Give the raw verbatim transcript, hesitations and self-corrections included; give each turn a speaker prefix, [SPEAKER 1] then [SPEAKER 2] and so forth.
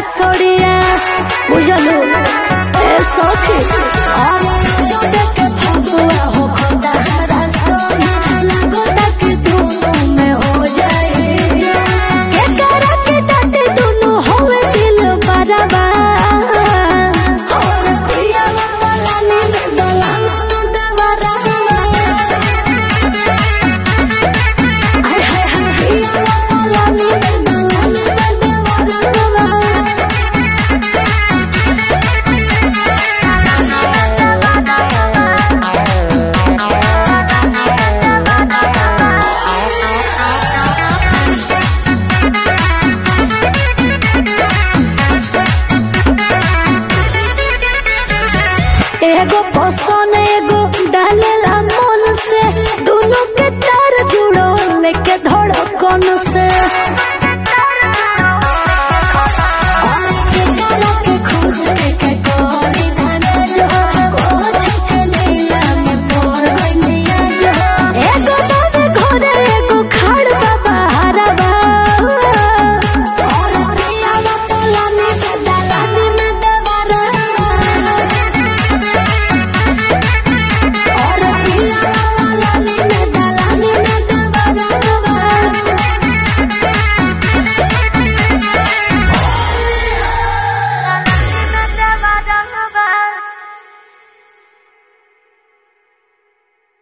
[SPEAKER 1] सोड़िया बुझलू ए सखी और जो देख फगुआ हो खुदा हरा सोना लगो तक दोनों में हो जाए जा के करा के डटे दोनों होवे दिल बराबर और पिया वाला ने दलाना न दवारा हाय हाय हाय पिया वाला ने दलाना न दवारा एगो पसंद एगो डालेला मन से दोनों के तार जुड़ो लेके धड़कन से।